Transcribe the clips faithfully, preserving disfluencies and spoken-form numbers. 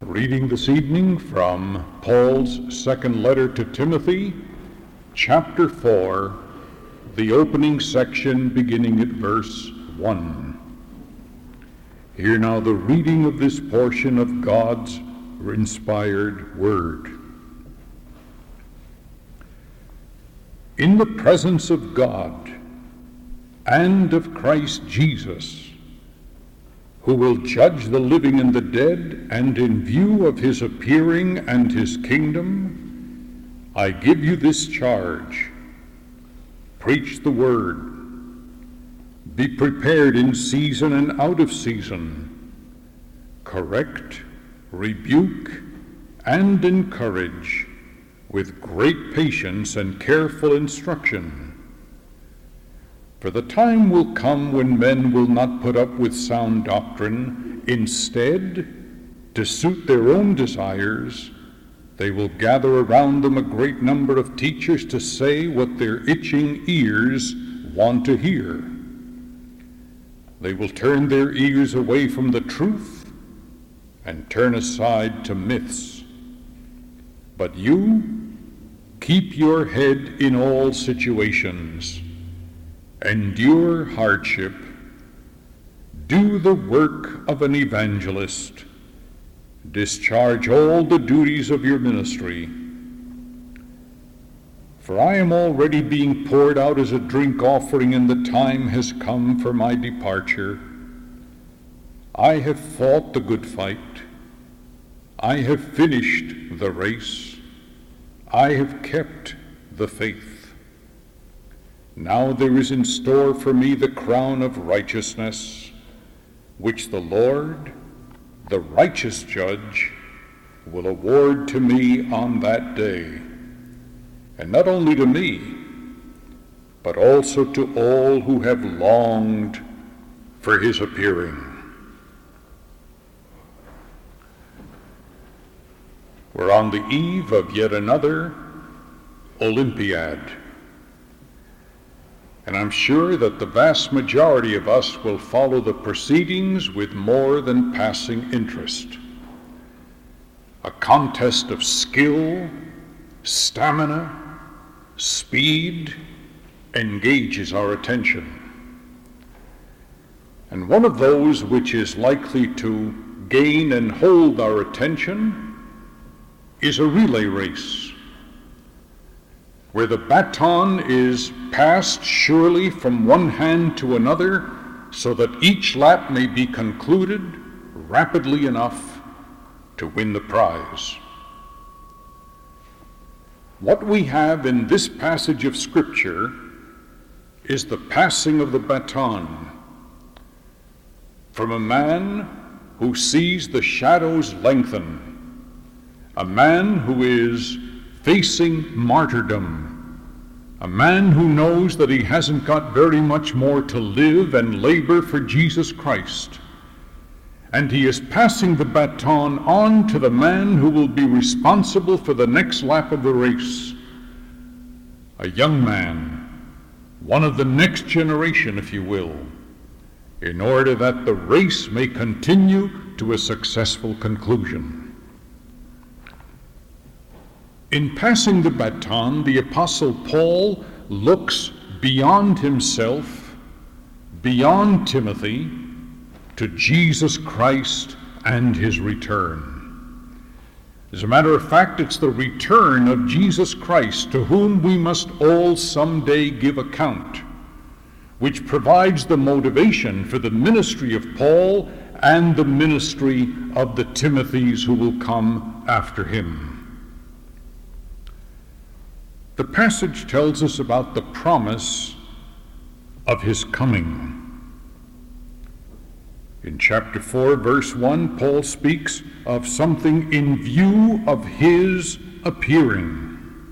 Reading this evening from Paul's second letter to Timothy, chapter four, the opening section beginning at verse one. Hear now the reading of this portion of God's inspired word. In the presence of God and of Christ Jesus, who will judge the living and the dead, and in view of his appearing and his kingdom, I give you this charge. Preach the word. Be prepared in season and out of season. Correct, rebuke, and encourage with great patience and careful instruction. For the time will come when men will not put up with sound doctrine. Instead, to suit their own desires, they will gather around them a great number of teachers to say what their itching ears want to hear. They will turn their ears away from the truth and turn aside to myths. But you, keep your head in all situations. Endure hardship. Do the work of an evangelist. Discharge all the duties of your ministry. For I am already being poured out as a drink offering, and the time has come for my departure. I have fought the good fight. I have finished the race. I have kept the faith. Now there is in store for me the crown of righteousness, which the Lord, the righteous judge, will award to me on that day. And not only to me, but also to all who have longed for his appearing. We're on the eve of yet another Olympiad. And I'm sure that the vast majority of us will follow the proceedings with more than passing interest. A contest of skill, stamina, speed engages our attention. And one of those which is likely to gain and hold our attention is a relay race, where the baton is passed surely from one hand to another so that each lap may be concluded rapidly enough to win the prize. What we have in this passage of Scripture is the passing of the baton from a man who sees the shadows lengthen, a man who is facing martyrdom, a man who knows that he hasn't got very much more to live and labor for Jesus Christ. And he is passing the baton on to the man who will be responsible for the next lap of the race. A young man, one of the next generation, if you will, in order that the race may continue to a successful conclusion. In passing the baton, the Apostle Paul looks beyond himself, beyond Timothy, to Jesus Christ and his return. As a matter of fact, it's the return of Jesus Christ, to whom we must all someday give account, which provides the motivation for the ministry of Paul and the ministry of the Timothys who will come after him. The passage tells us about the promise of his coming. In chapter four, verse one, Paul speaks of something in view of his appearing.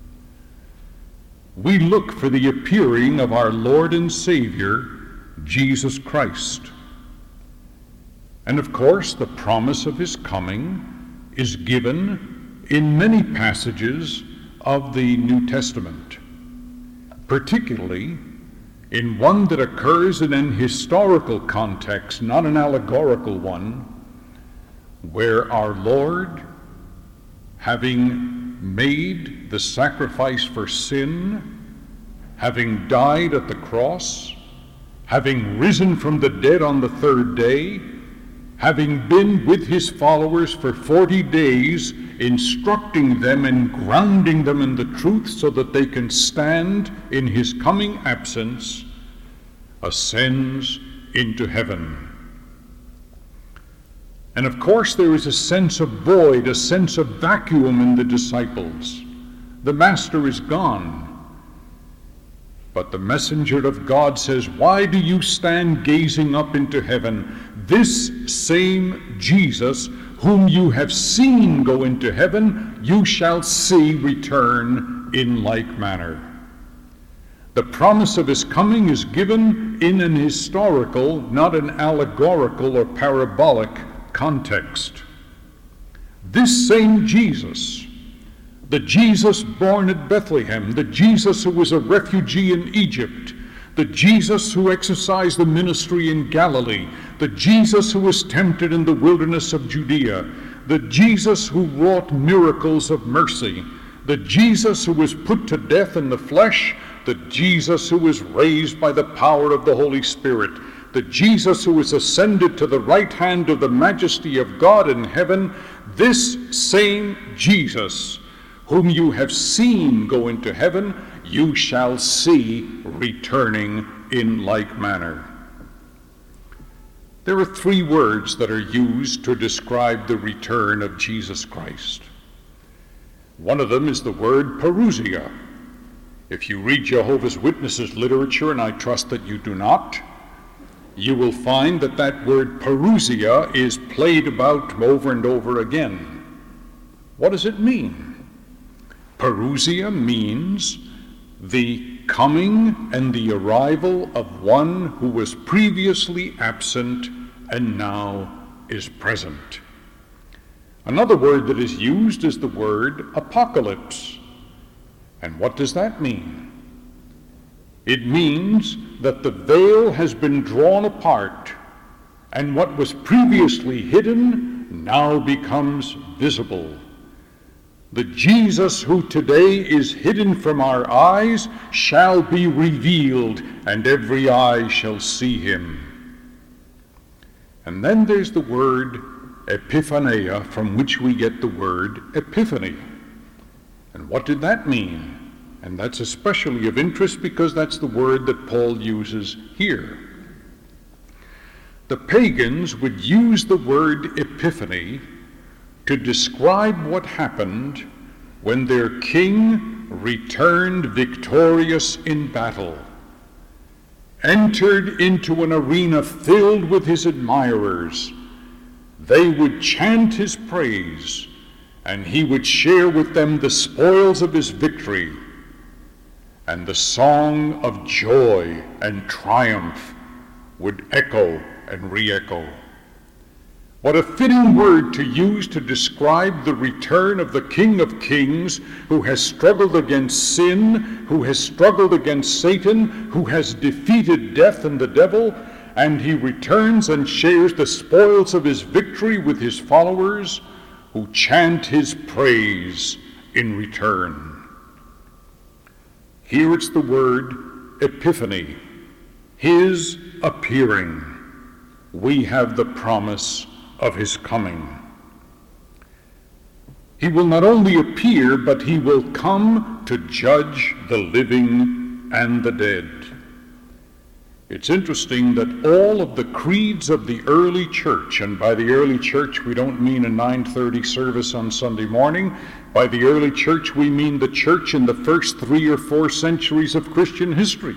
We look for the appearing of our Lord and Savior, Jesus Christ. And of course, the promise of his coming is given in many passages of the New Testament, particularly in one that occurs in an historical context, not an allegorical one, where our Lord, having made the sacrifice for sin, having died at the cross, having risen from the dead on the third day, having been with his followers for forty days, instructing them and grounding them in the truth so that they can stand in his coming absence, ascends into heaven. And of course there is a sense of void, a sense of vacuum in the disciples. The master is gone. But the messenger of God says, "Why do you stand gazing up into heaven? This same Jesus whom you have seen go into heaven, you shall see return in like manner." The promise of his coming is given in an historical, not an allegorical or parabolic context. This same Jesus, the Jesus born at Bethlehem, the Jesus who was a refugee in Egypt, the Jesus who exercised the ministry in Galilee, the Jesus who was tempted in the wilderness of Judea, the Jesus who wrought miracles of mercy, the Jesus who was put to death in the flesh, the Jesus who was raised by the power of the Holy Spirit, the Jesus who was ascended to the right hand of the majesty of God in heaven, this same Jesus whom you have seen go into heaven, you shall see returning in like manner. There are three words that are used to describe the return of Jesus Christ. One of them is the word parousia. If you read Jehovah's Witnesses literature, and I trust that you do not, you will find that that word parousia is played about over and over again. What does it mean? Parousia means the coming and the arrival of one who was previously absent and now is present. Another word that is used is the word apocalypse. And what does that mean? It means that the veil has been drawn apart, and what was previously hidden now becomes visible. The Jesus who today is hidden from our eyes shall be revealed, and every eye shall see him. And then there's the word epiphania, from which we get the word epiphany. And what did that mean? And that's especially of interest because that's the word that Paul uses here. The pagans would use the word epiphany to describe what happened when their king returned victorious in battle, entered into an arena filled with his admirers. They would chant his praise, and he would share with them the spoils of his victory, and the song of joy and triumph would echo and re-echo. What a fitting word to use to describe the return of the King of Kings, who has struggled against sin, who has struggled against Satan, who has defeated death and the devil, and he returns and shares the spoils of his victory with his followers, who chant his praise in return. Here it's the word epiphany, his appearing. We have the promise of his coming. He will not only appear, but he will come to judge the living and the dead. It's interesting that all of the creeds of the early church, and by the early church we don't mean a nine thirty service on Sunday morning. By the early church we mean the church in the first three or four centuries of Christian history.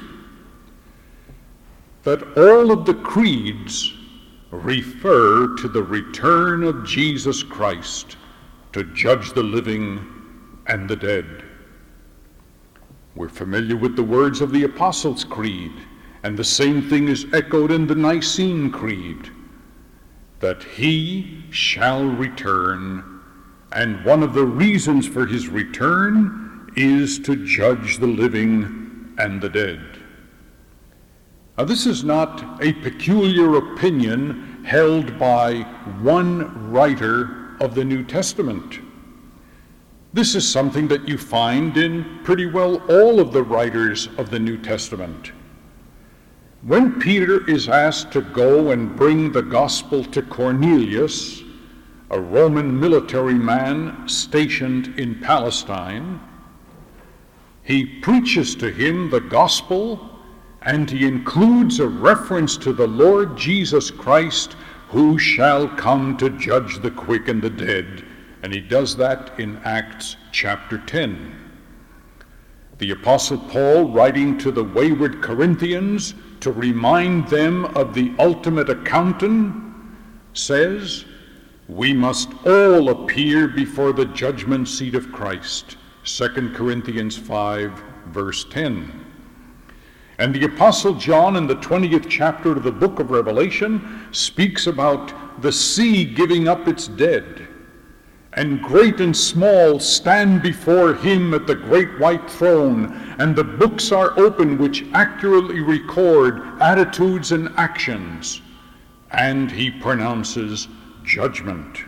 That all of the creeds refer to the return of Jesus Christ to judge the living and the dead. We're familiar with the words of the Apostles' Creed, and the same thing is echoed in the Nicene Creed, that he shall return, and one of the reasons for his return is to judge the living and the dead. Now, this is not a peculiar opinion held by one writer of the New Testament. This is something that you find in pretty well all of the writers of the New Testament. When Peter is asked to go and bring the gospel to Cornelius, a Roman military man stationed in Palestine, he preaches to him the gospel, and he includes a reference to the Lord Jesus Christ, who shall come to judge the quick and the dead. And he does that in Acts chapter ten. The Apostle Paul, writing to the wayward Corinthians to remind them of the ultimate accountant, says, "We must all appear before the judgment seat of Christ." Second Corinthians five, verse ten. And the Apostle John, in the twentieth chapter of the book of Revelation, speaks about the sea giving up its dead, and great and small stand before him at the great white throne, and the books are open which accurately record attitudes and actions, and he pronounces judgment.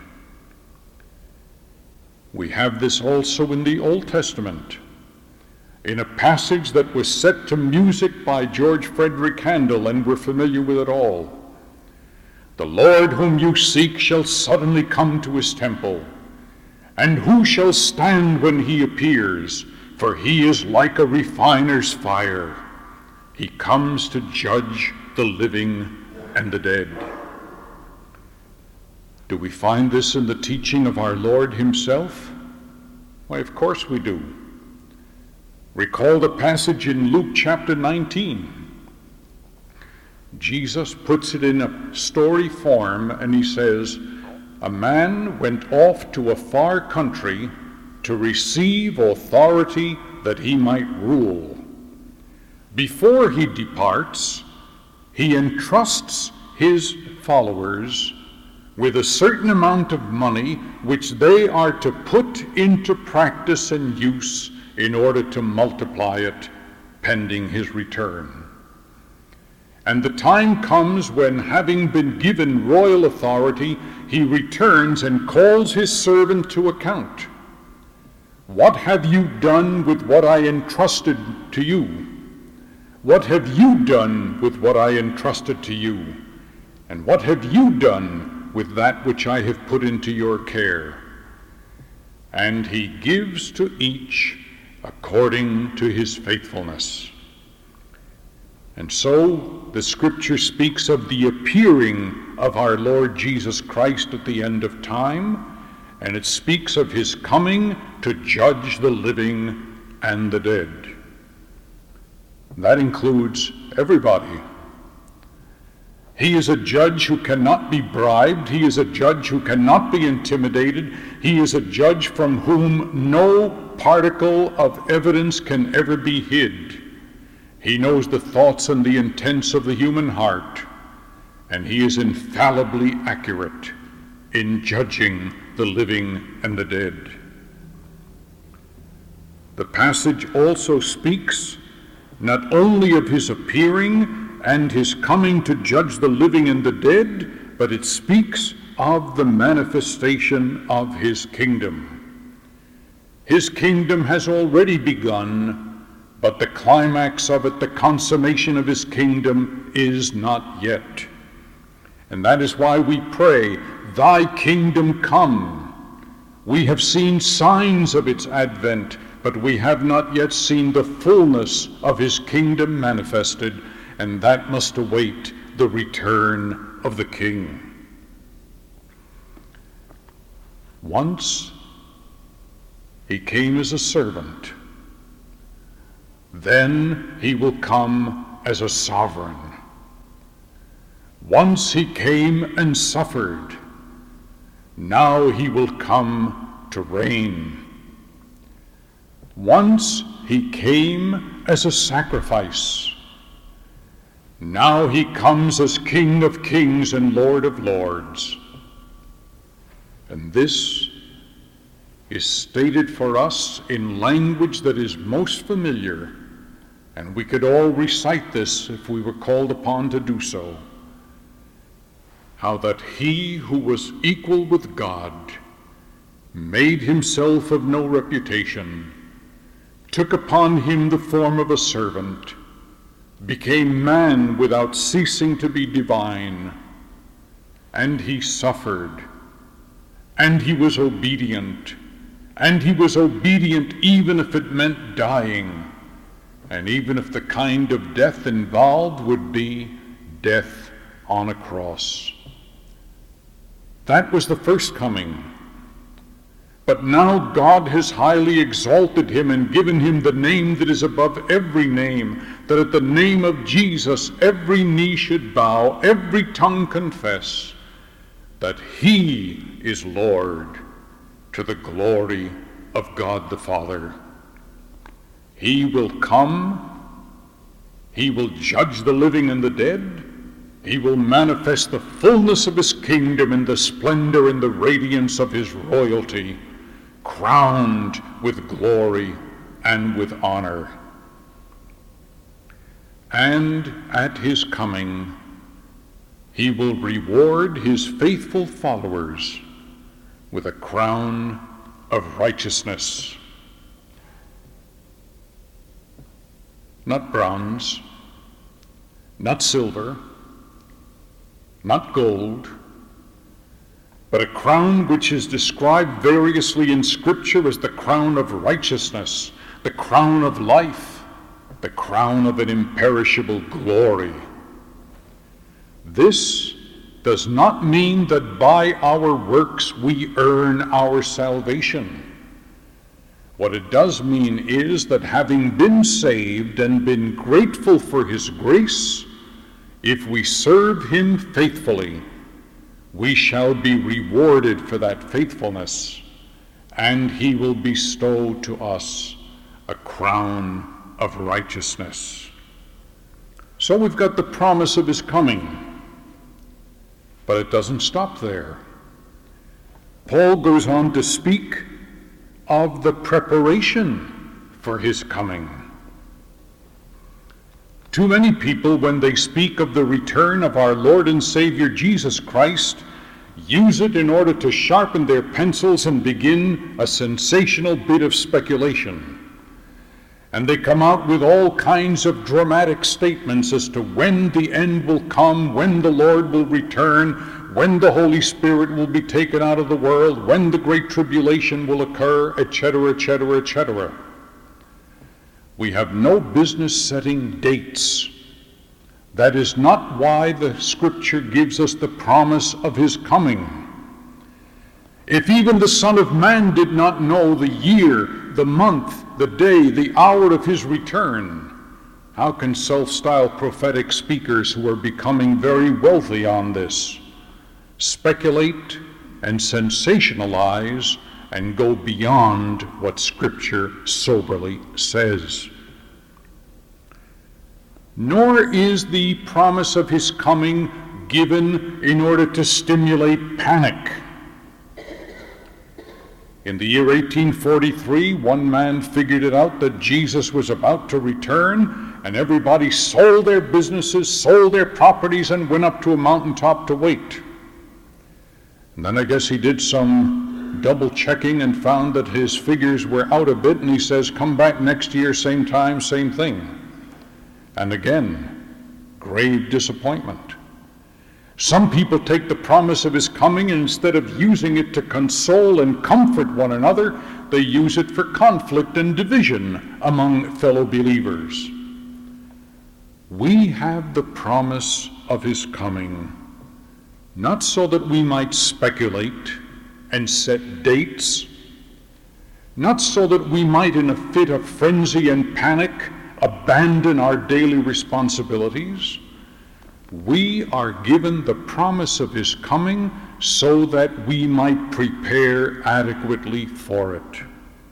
We have this also in the Old Testament, in a passage that was set to music by George Frederick Handel, and we're familiar with it all. "The Lord whom you seek shall suddenly come to his temple. And who shall stand when he appears? For he is like a refiner's fire. He comes to judge the living and the dead." Do we find this in the teaching of our Lord himself? Why, of course we do. Recall the passage in Luke chapter nineteen. Jesus puts it in a story form, and he says, "A man went off to a far country to receive authority that he might rule. Before he departs, he entrusts his followers with a certain amount of money which they are to put into practice and use in order to multiply it pending his return. And the time comes when, having been given royal authority, he returns and calls his servant to account. 'What have you done with what I entrusted to you? What have you done with what I entrusted to you? And what have you done with that which I have put into your care?' And he gives to each according to his faithfulness." And so the scripture speaks of the appearing of our Lord Jesus Christ at the end of time, and it speaks of his coming to judge the living and the dead. That includes everybody. He is a judge who cannot be bribed. He is a judge who cannot be intimidated. He is a judge from whom no particle of evidence can ever be hid. He knows the thoughts and the intents of the human heart, and he is infallibly accurate in judging the living and the dead. The passage also speaks not only of his appearing and his coming to judge the living and the dead, but it speaks of the manifestation of his kingdom. His kingdom has already begun, but the climax of it, the consummation of his kingdom, is not yet. And that is why we pray, "Thy kingdom come." We have seen signs of its advent, but we have not yet seen the fullness of his kingdom manifested, and that must await the return of the King. Once he came as a servant. Then he will come as a sovereign. Once he came and suffered. Now he will come to reign. Once he came as a sacrifice. Now he comes as King of kings and Lord of lords. And this is stated for us in language that is most familiar, and we could all recite this if we were called upon to do so. how that he who was equal with God made himself of no reputation, took upon him the form of a servant, became man without ceasing to be divine, and he suffered, and he was obedient, and he was obedient even if it meant dying, and even if the kind of death involved would be death on a cross. That was the first coming. But now God has highly exalted him and given him the name that is above every name, that at the name of Jesus every knee should bow, every tongue confess that he is Lord, to the glory of God the Father. He will come, he will judge the living and the dead, he will manifest the fullness of his kingdom in the splendor and the radiance of his royalty, crowned with glory and with honor. And at his coming, he will reward his faithful followers with a crown of righteousness. Not bronze, not silver, not gold, but a crown which is described variously in Scripture as the crown of righteousness, the crown of life, the crown of an imperishable glory. This does not mean that by our works we earn our salvation. What it does mean is that having been saved and been grateful for his grace, if we serve him faithfully, we shall be rewarded for that faithfulness, and he will bestow to us a crown of righteousness. So we've got the promise of his coming, but it doesn't stop there. Paul goes on to speak of the preparation for his coming. Too many people, when they speak of the return of our Lord and Savior Jesus Christ, use it in order to sharpen their pencils and begin a sensational bit of speculation. And they come out with all kinds of dramatic statements as to when the end will come, when the Lord will return, when the Holy Spirit will be taken out of the world, when the great tribulation will occur, et cetera, et cetera, et cetera. We have no business setting dates. That is not why the Scripture gives us the promise of his coming. If even the Son of Man did not know the year, the month, the day, the hour of his return, how can self-styled prophetic speakers who are becoming very wealthy on this speculate and sensationalize and go beyond what Scripture soberly says? Nor is the promise of his coming given in order to stimulate panic. In the year eighteen forty-three, one man figured it out that Jesus was about to return, and everybody sold their businesses, sold their properties, and went up to a mountaintop to wait. And then I guess he did some double checking and found that his figures were out a bit, and he says, come back next year, same time, same thing. And again, grave disappointment. Some people take the promise of his coming, and instead of using it to console and comfort one another, they use it for conflict and division among fellow believers. We have the promise of his coming, not so that we might speculate and set dates, not so that we might in a fit of frenzy and panic abandon our daily responsibilities. We are given the promise of his coming so that we might prepare adequately for it.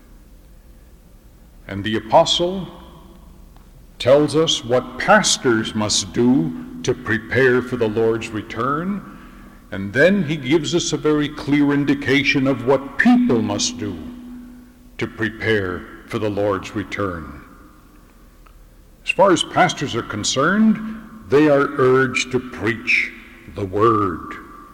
And the apostle tells us what pastors must do to prepare for the Lord's return, and then he gives us a very clear indication of what people must do to prepare for the Lord's return. As far as pastors are concerned, they are urged to preach the word,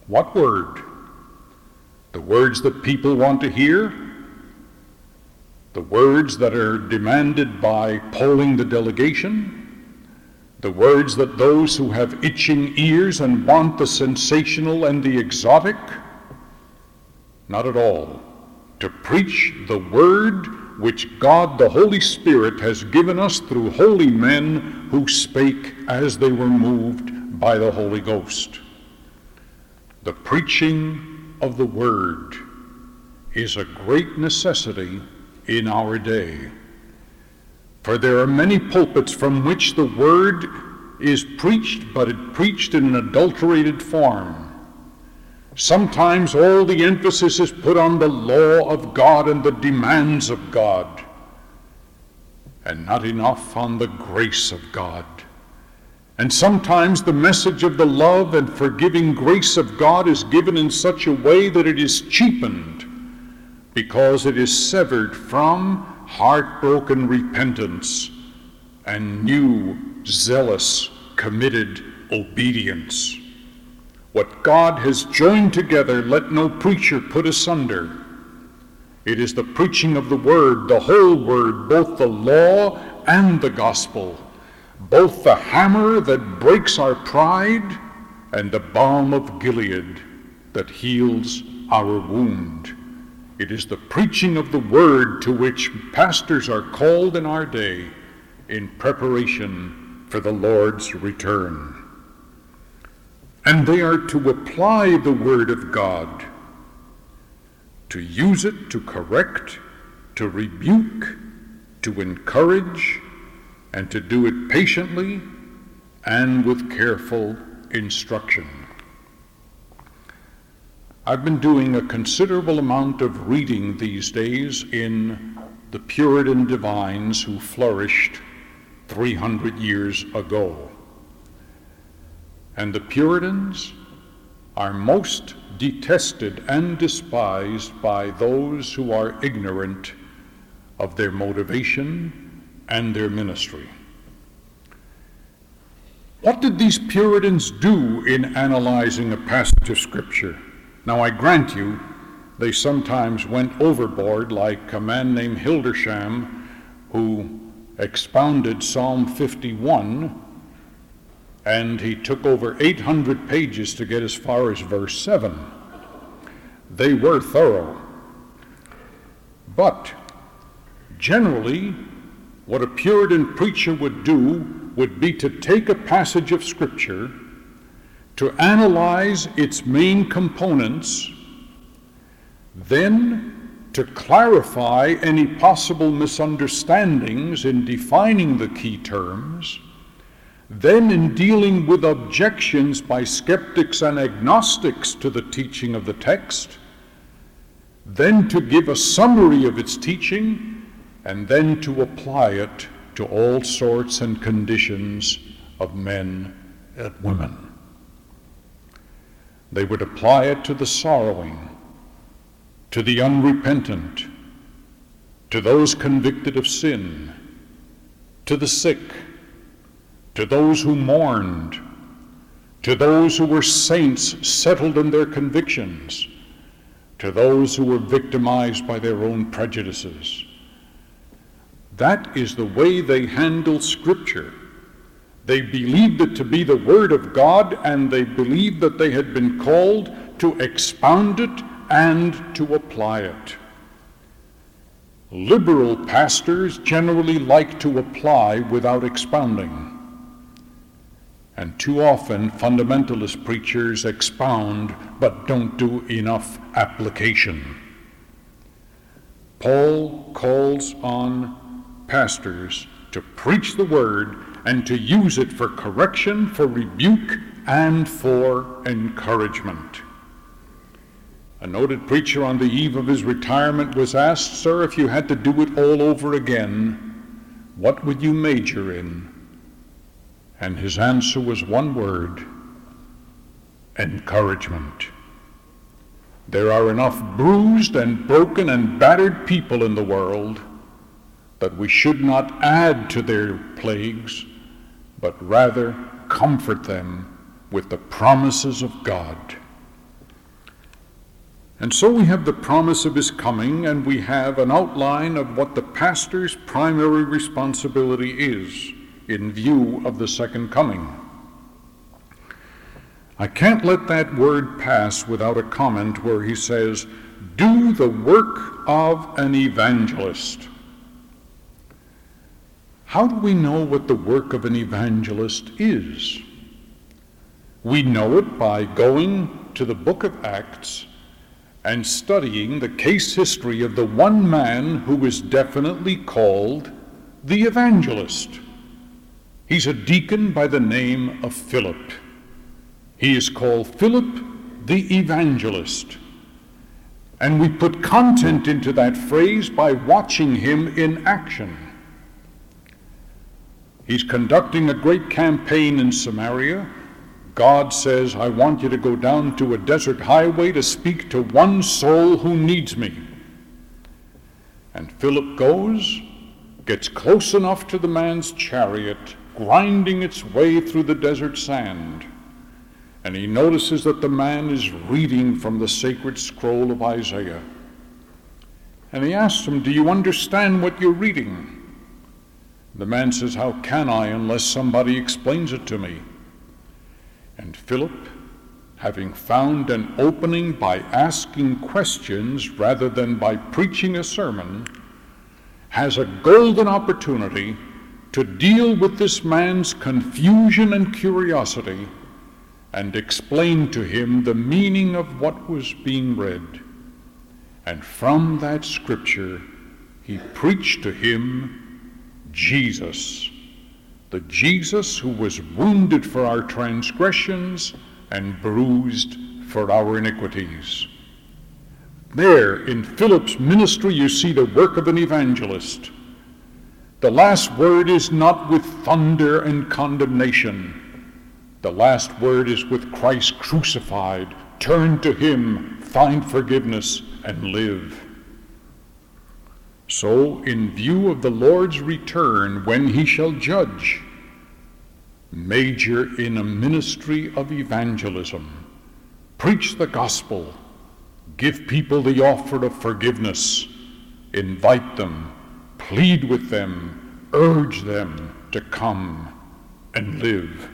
What word? The words that people want to hear? The words that are demanded by polling the delegation? The words that those who have itching ears and want the sensational and the exotic? Not at all. To preach the word which God the Holy Spirit has given us through holy men who spake as they were moved by the Holy Ghost. The preaching of the word is a great necessity in our day. For there are many pulpits from which the word is preached, but it preached in an adulterated form. Sometimes all the emphasis is put on the law of God and the demands of God, and not enough on the grace of God. And sometimes the message of the love and forgiving grace of God is given in such a way that it is cheapened, because it is severed from heartbroken repentance and new, zealous, committed obedience. What God has joined together, let no preacher put asunder. It is the preaching of the word, the whole word, both the law and the gospel, both the hammer that breaks our pride and the balm of Gilead that heals our wound. It is the preaching of the word to which pastors are called in our day in preparation for the Lord's return. And they are to apply the word of God, to use it to correct, to rebuke, to encourage, and to do it patiently and with careful instruction. I've been doing a considerable amount of reading these days in the Puritan divines who flourished three hundred years ago. And the Puritans are most detested and despised by those who are ignorant of their motivation and their ministry. What did these Puritans do in analyzing a passage of Scripture? Now, I grant you, they sometimes went overboard, like a man named Hildersham, who expounded Psalm fifty-one, and he took over eight hundred pages to get as far as verse seven. They were thorough. But generally, what a Puritan preacher would do would be to take a passage of Scripture, to analyze its main components, then to clarify any possible misunderstandings in defining the key terms, then in dealing with objections by skeptics and agnostics to the teaching of the text, then to give a summary of its teaching, and then to apply it to all sorts and conditions of men and women. They would apply it to the sorrowing, to the unrepentant, to those convicted of sin, to the sick, to those who mourned, to those who were saints settled in their convictions, to those who were victimized by their own prejudices. That is the way they handled Scripture. They believed it to be the Word of God, and they believed that they had been called to expound it and to apply it. Liberal pastors generally like to apply without expounding. And too often, fundamentalist preachers expound but don't do enough application. Paul calls on pastors to preach the word and to use it for correction, for rebuke, and for encouragement. A noted preacher on the eve of his retirement was asked, "Sir, if you had to do it all over again, what would you major in?" And his answer was one word: encouragement. There are enough bruised and broken and battered people in the world that we should not add to their plagues, but rather comfort them with the promises of God. And so we have the promise of his coming, and we have an outline of what the pastor's primary responsibility is in view of the second coming. I can't let that word pass without a comment where he says, "Do the work of an evangelist." How do we know what the work of an evangelist is? We know it by going to the book of Acts and studying the case history of the one man who is definitely called the evangelist. He's a deacon by the name of Philip. He is called Philip the evangelist. And we put content into that phrase by watching him in action. He's conducting a great campaign in Samaria. God says, "I want you to go down to a desert highway to speak to one soul who needs me." And Philip goes, gets close enough to the man's chariot, grinding its way through the desert sand. And he notices that the man is reading from the sacred scroll of Isaiah. And he asks him, "Do you understand what you're reading?" The man says, "How can I unless somebody explains it to me?" And Philip, having found an opening by asking questions rather than by preaching a sermon, has a golden opportunity to deal with this man's confusion and curiosity and explain to him the meaning of what was being read. And from that scripture, he preached to him Jesus, the Jesus who was wounded for our transgressions and bruised for our iniquities. There, in Philip's ministry, you see the work of an evangelist. The last word is not with thunder and condemnation. The last word is with Christ crucified. Turn to him, find forgiveness, and live. So, in view of the Lord's return, when he shall judge, major in a ministry of evangelism. Preach the gospel. Give people the offer of forgiveness. Invite them. Plead with them. Urge them to come and live.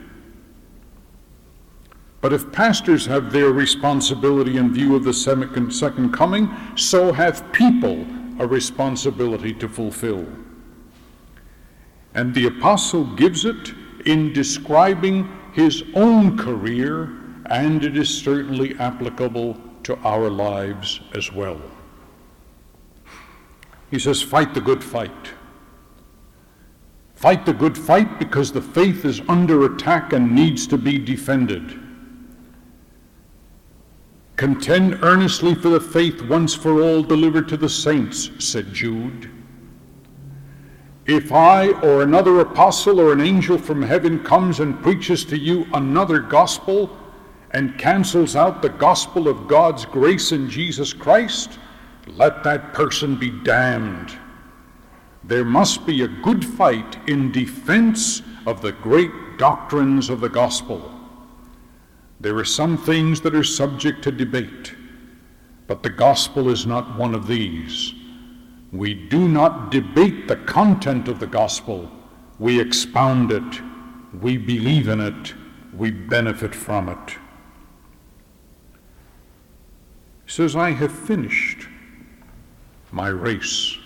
But if pastors have their responsibility in view of the second coming, so have people a responsibility to fulfill. And the apostle gives it in describing his own career, and it is certainly applicable to our lives as well. He says, fight the good fight. Fight the good fight because the faith is under attack and needs to be defended. Contend earnestly for the faith once for all delivered to the saints, said Jude. If I or another apostle or an angel from heaven comes and preaches to you another gospel and cancels out the gospel of God's grace in Jesus Christ, let that person be damned. There must be a good fight in defense of the great doctrines of the gospel. There are some things that are subject to debate, but the gospel is not one of these. We do not debate the content of the gospel. We expound it. We believe in it. We benefit from it. He says, I have finished my race.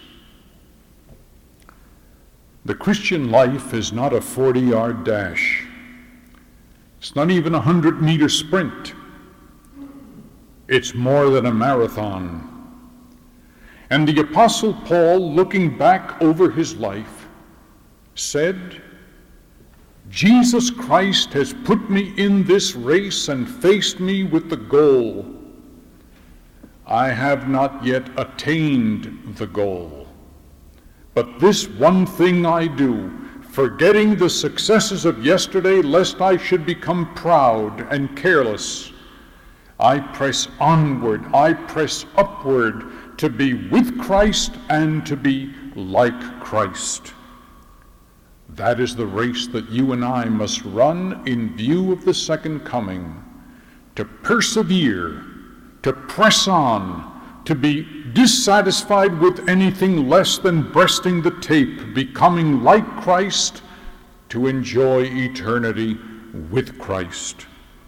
The Christian life is not a forty-yard dash. It's not even a hundred-meter sprint. It's more than a marathon. And the Apostle Paul, looking back over his life, said, Jesus Christ has put me in this race and faced me with the goal. I have not yet attained the goal. But this one thing I do, forgetting the successes of yesterday, lest I should become proud and careless, I press onward, I press upward to be with Christ and to be like Christ. That is the race that you and I must run in view of the second coming, to persevere to press on, to be dissatisfied with anything less than breasting the tape, becoming like Christ, to enjoy eternity with Christ.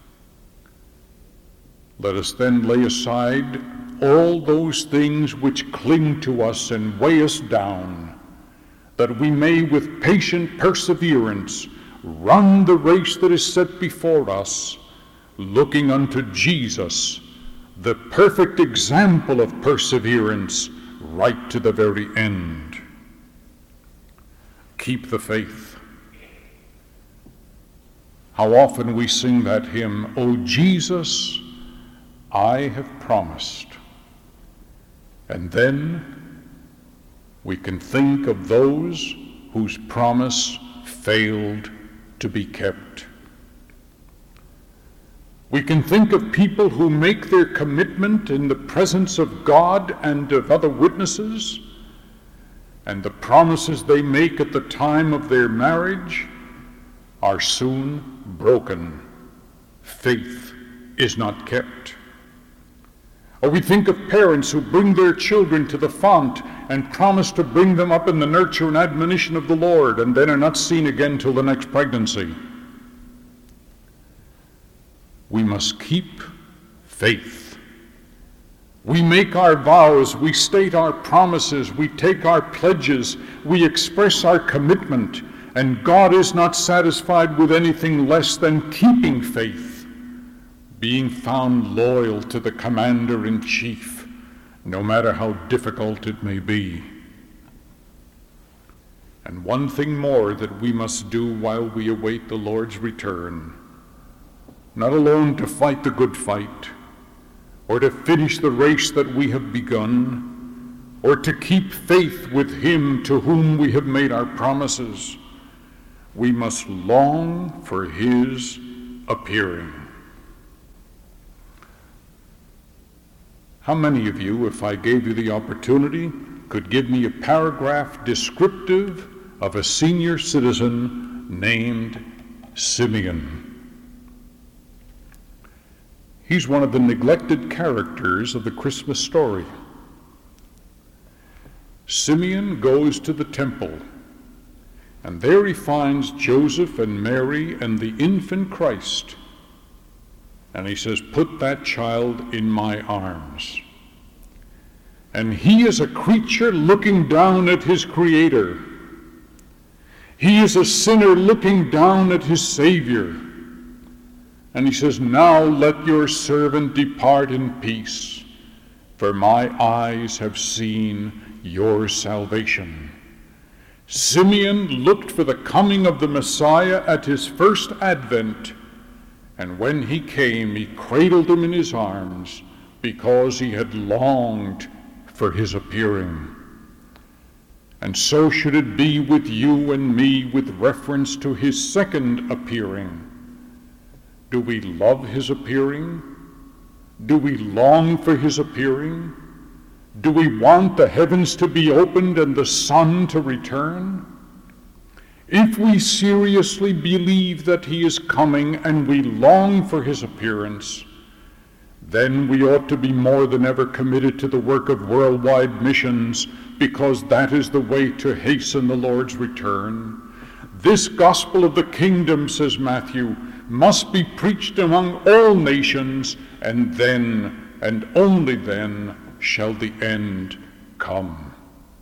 Let us then lay aside all those things which cling to us and weigh us down, that we may with patient perseverance run the race that is set before us, looking unto Jesus, the perfect example of perseverance, right to the very end. Keep the faith. How often we sing that hymn, O Jesus, I have promised. And then we can think of those whose promise failed to be kept. We can think of people who make their commitment in the presence of God and of other witnesses, and the promises they make at the time of their marriage are soon broken. Faith is not kept. Or we think of parents who bring their children to the font and promise to bring them up in the nurture and admonition of the Lord, and then are not seen again till the next pregnancy. We must keep faith. We make our vows, we state our promises, we take our pledges, we express our commitment, and God is not satisfied with anything less than keeping faith, being found loyal to the commander-in-chief, no matter how difficult it may be. And one thing more that we must do while we await the Lord's return, not alone to fight the good fight, or to finish the race that we have begun, or to keep faith with him to whom we have made our promises. We must long for his appearing. How many of you, if I gave you the opportunity, could give me a paragraph descriptive of a senior citizen named Simeon? He's one of the neglected characters of the Christmas story. Simeon goes to the temple, and there he finds Joseph and Mary and the infant Christ. And he says, put that child in my arms. And he is a creature looking down at his Creator. He is a sinner looking down at his Savior. And he says, now let your servant depart in peace, for my eyes have seen your salvation. Simeon looked for the coming of the Messiah at his first advent, and when he came, he cradled him in his arms because he had longed for his appearing. And so should it be with you and me with reference to his second appearing. Do we love his appearing? Do we long for his appearing? Do we want the heavens to be opened and the sun to return? If we seriously believe that he is coming and we long for his appearance, then we ought to be more than ever committed to the work of worldwide missions, because that is the way to hasten the Lord's return. This gospel of the kingdom, says Matthew, must be preached among all nations, and then, and only then, shall the end come.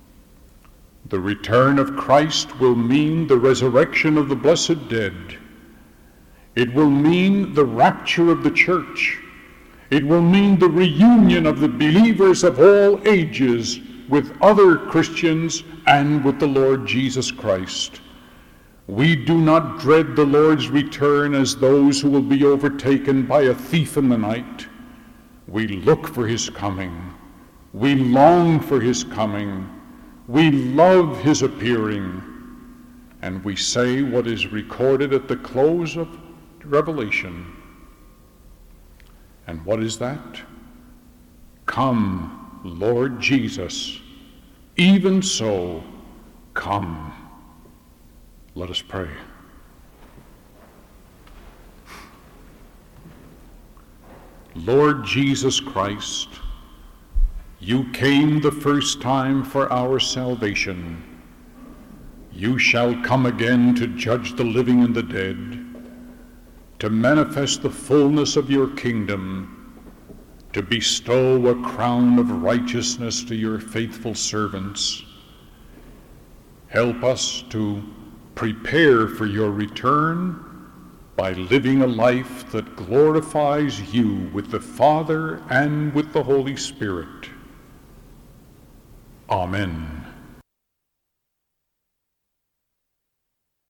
The return of Christ will mean the resurrection of the blessed dead. It will mean the rapture of the church. It will mean the reunion of the believers of all ages with other Christians and with the Lord Jesus Christ. We do not dread the Lord's return as those who will be overtaken by a thief in the night. We look for his coming. We long for his coming. We love his appearing. And we say what is recorded at the close of Revelation. And what is that? Come, Lord Jesus, even so, come. Let us pray. Lord Jesus Christ, you came the first time for our salvation. You shall come again to judge the living and the dead, to manifest the fullness of your kingdom, to bestow a crown of righteousness to your faithful servants. Help us to prepare for your return by living a life that glorifies you with the Father and with the Holy Spirit. Amen.